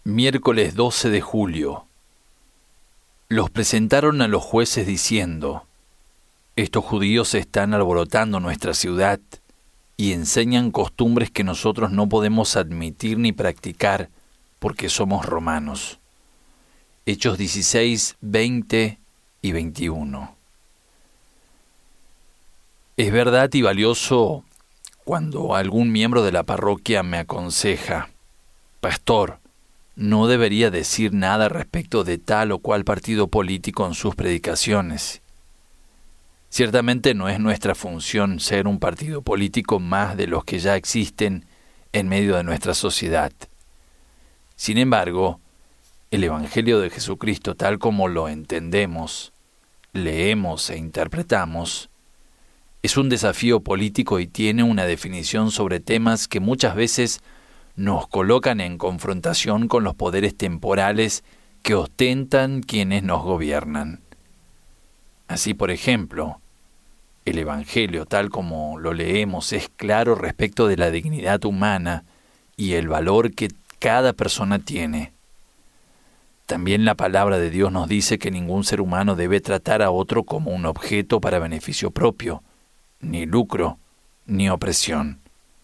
Miércoles 12 de julio. Los presentaron a los jueces diciendo: estos judíos están alborotando nuestra ciudad y enseñan costumbres que nosotros no podemos admitir ni practicar porque somos romanos. Hechos 16, 20 y 21. Es verdad y valioso cuando algún miembro de la parroquia me aconseja: pastor, no debería decir nada respecto de tal o cual partido político en sus predicaciones. Ciertamente no es nuestra función ser un partido político más de los que ya existen en medio de nuestra sociedad. Sin embargo, el Evangelio de Jesucristo, tal como lo entendemos, leemos e interpretamos, es un desafío político y tiene una definición sobre temas que muchas veces nos colocan en confrontación con los poderes temporales que ostentan quienes nos gobiernan. Así, por ejemplo, el Evangelio, tal como lo leemos, es claro respecto de la dignidad humana y el valor que cada persona tiene. También la palabra de Dios nos dice que ningún ser humano debe tratar a otro como un objeto para beneficio propio, ni lucro, ni opresión.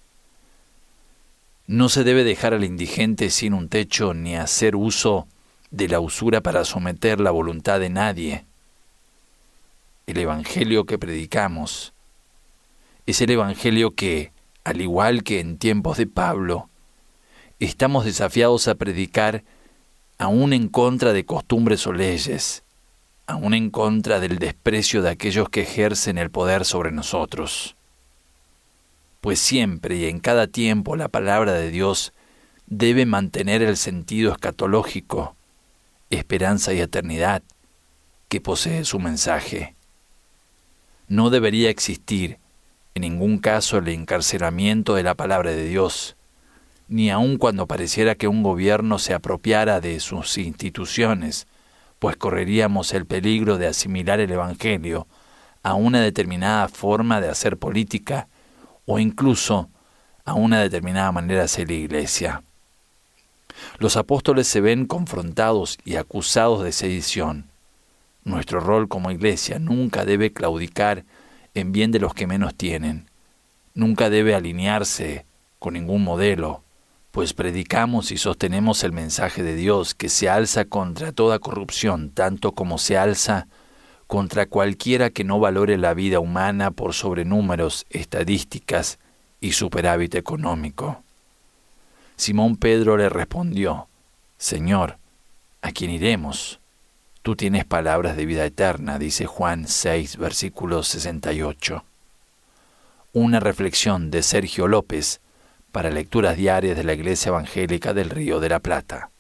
No se debe dejar al indigente sin un techo ni hacer uso de la usura para someter la voluntad de nadie. El Evangelio que predicamos es el Evangelio que, al igual que en tiempos de Pablo, estamos desafiados a predicar aún en contra de costumbres o leyes, aún en contra del desprecio de aquellos que ejercen el poder sobre nosotros. Pues siempre y en cada tiempo la palabra de Dios debe mantener el sentido escatológico, esperanza y eternidad que posee su mensaje. No debería existir en ningún caso el encarcelamiento de la palabra de Dios, ni aun cuando pareciera que un gobierno se apropiara de sus instituciones, pues correríamos el peligro de asimilar el Evangelio a una determinada forma de hacer política o incluso a una determinada manera de ser la iglesia. Los apóstoles se ven confrontados y acusados de sedición. Nuestro rol como iglesia nunca debe claudicar en bien de los que menos tienen. Nunca debe alinearse con ningún modelo, pues predicamos y sostenemos el mensaje de Dios que se alza contra toda corrupción, tanto como se alza contra cualquiera que no valore la vida humana por sobre números, estadísticas y superávit económico. Simón Pedro le respondió: Señor, ¿a quién iremos? Tú tienes palabras de vida eterna, dice Juan 6, versículo 68. Una reflexión de Sergio López para lecturas diarias de la Iglesia Evangélica del Río de la Plata.